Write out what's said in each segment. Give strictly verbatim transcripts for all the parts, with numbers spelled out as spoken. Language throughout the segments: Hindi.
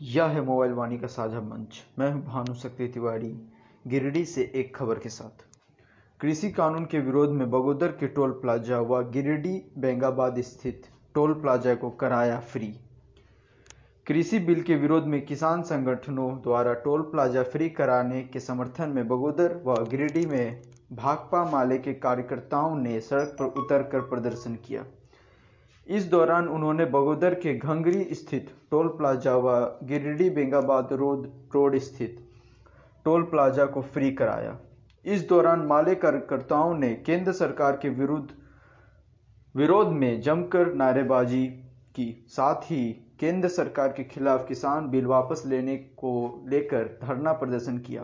यह है मोबाइल वाणी का साझा मंच। मैं हूं भानु शक्ति तिवारी, गिरिडीह से एक खबर के साथ। कृषि कानून के विरोध में बगोदर के टोल प्लाजा व गिरिडीह बेंगाबाद स्थित टोल प्लाजा को कराया फ्री। कृषि बिल के विरोध में किसान संगठनों द्वारा टोल प्लाजा फ्री कराने के समर्थन में बगोदर व गिरिडीह में भाकपा माले के कार्यकर्ताओं ने सड़क पर उतरकर प्रदर्शन किया। इस दौरान उन्होंने बगोदर के घंगरी स्थित टोल प्लाजा व गिरिडीह बेंगाबाद रोड रोड स्थित टोल प्लाजा को फ्री कराया। इस दौरान माले कार्यकर्ताओं ने केंद्र सरकार के विरुद्ध विरोध में जमकर नारेबाजी की, साथ ही केंद्र सरकार के खिलाफ किसान बिल वापस लेने को लेकर धरना प्रदर्शन किया।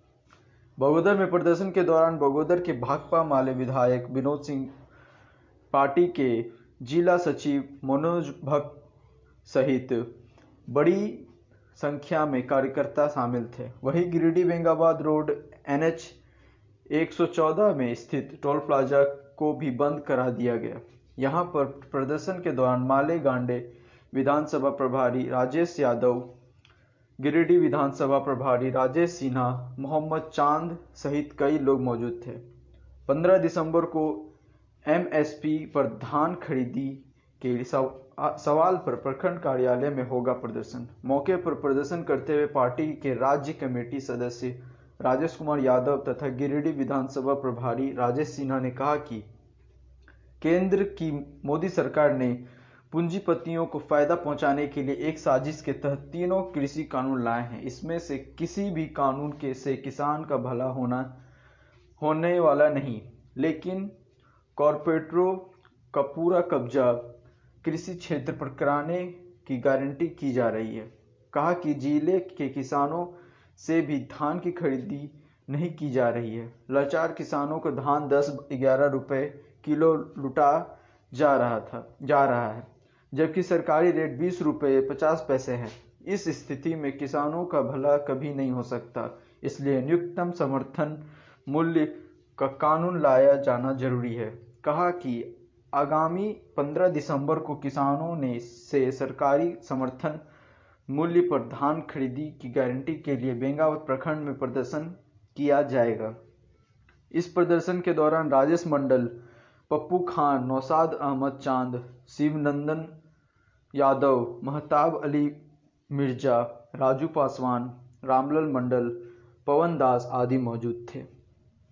बगोदर में प्रदर्शन के दौरान बगोदर के भाकपा माले विधायक विनोद सिंह, पार्टी के जिला सचिव मनोज भट्ट सहित बड़ी संख्या में कार्यकर्ता शामिल थे। वहीं Giridih Bengabad road N H एक सौ चौदह में स्थित टोल प्लाजा को भी बंद करा दिया गया। यहां पर प्रदर्शन के दौरान माले गांडे विधानसभा प्रभारी राजेश यादव, गिरिडीह विधानसभा प्रभारी राजेश सिन्हा, मोहम्मद चांद सहित कई लोग मौजूद थे। पंद्रह दिसंबर को एम एस पी पर धान खरीदी के सवाल पर प्रखंड कार्यालय में होगा प्रदर्शन। मौके पर प्रदर्शन करते हुए पार्टी के राज्य कमेटी सदस्य राजेश कुमार यादव तथा गिरिडीह विधानसभा प्रभारी राजेश सिन्हा ने कहा कि केंद्र की मोदी सरकार ने पूंजीपतियों को फायदा पहुंचाने के लिए एक साजिश के तहत तीनों कृषि कानून लाए हैं। इसमें से किसी भी कानून के से किसान का भला होना होने वाला नहीं, लेकिन कॉरपोरेटरों का पूरा कब्जा कृषि क्षेत्र पर कराने की गारंटी की जा रही है। कहा कि जिले के किसानों से भी धान की खरीदी नहीं की जा रही है। लाचार किसानों को धान दस ग्यारह रुपए किलो लुटा जा रहा था जा रहा है, जबकि सरकारी रेट बीस रुपए पचास पैसे है। इस स्थिति में किसानों का भला कभी नहीं हो सकता, इसलिए न्यूनतम समर्थन मूल्य का कानून लाया जाना जरूरी है। कहा कि आगामी पंद्रह दिसंबर को किसानों ने से सरकारी समर्थन मूल्य पर धान खरीदी की गारंटी के लिए बेंगाबाद प्रखंड में प्रदर्शन किया जाएगा। इस प्रदर्शन के दौरान राजेश मंडल, पप्पू खान, नौशाद अहमद चांद, शिवनंदन यादव, महताब अली मिर्जा, राजू पासवान, रामलाल मंडल, पवन दास आदि मौजूद थे।